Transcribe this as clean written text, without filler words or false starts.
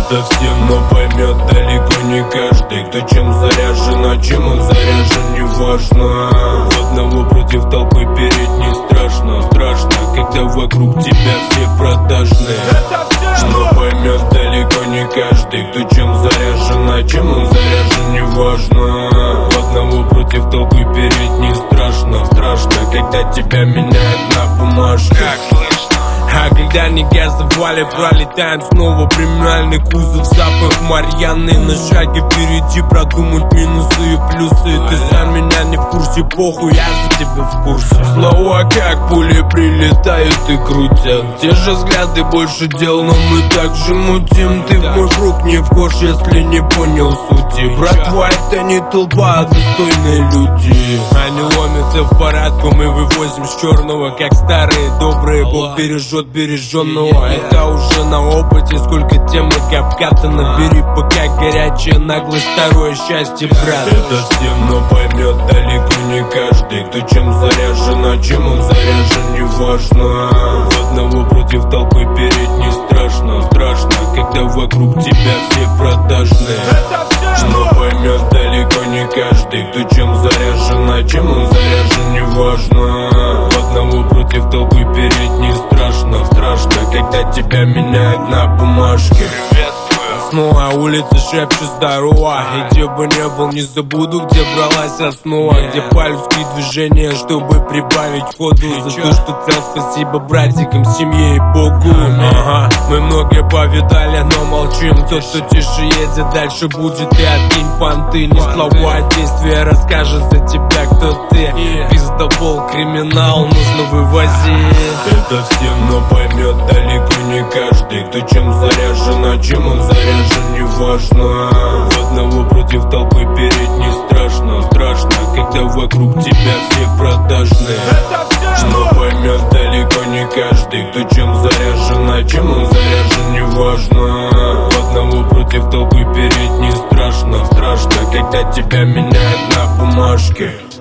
Это всем, но поймет далеко не каждый. Кто чем заряжен, а чем он заряжен, не важно. Одного против толпы переть не страшно. Страшно, когда вокруг тебя все продажные. Но поймет далеко не каждый. Кто чем заряжен, а чем он заряжен, не важно. Одного против толпы переть не страшно. Страшно, когда тебя меняют на бумажке. А когда не газовали, пролетаем снова премиальный кузов, запах Марьяны. На шаге впереди продумать минусы и плюсы. Ты сам меня не в курсе, похуй, я за тебя в курсе. Слова как пули прилетают и крутят. Те же взгляды, больше дел, но мы так же мутим. Ты в мой круг не вхож, если не понял сути. Братва, это не толпа, а достойные люди. Они ломятся в парадку, мы вывозим с черного, как старые добрые. Бог бережет береженного, это уже на опыте. Сколько темы обкатано, бери пока горячее, наглость, второе счастье, брат. Это всем, но поймет далеко не каждый. Кто чем заряжен, а чем он заряжен, не важно. Одного против толпы переть не страшно. Страшно, когда вокруг тебя все продажные. Но поймет далеко не каждый. Кто чем заряжен, а чем он заряжен, не важно. Одного против толпы переть не страшно. Страшно, когда тебя меняют на бумажке. Снова улица шепчет здорово. И где бы не был, не забуду, где бралась основа. Где по-людски движения, чтобы прибавить ходу. За то, что цел, спасибо братикам, семье и Богу. Мы многое повидали, но молчим. Тот, кто тише едет, дальше будет. И откинь понты, не слова, а действия. Расскажет за тебя, кто ты. Пиздобол, криминал, нужно вывозить. Это всем, но поймет далеко не каждый. Кто чем заряжен, а чем он заряжен, не важно. Одного против толпы переть не страшно. Страшно, когда вокруг тебя все продажные. Но поймет далеко не каждый. Кто чем заряжен, а чем он заряжен, не важно. Одного против толпы переть не страшно. Страшно, когда тебя меняют на бумажке.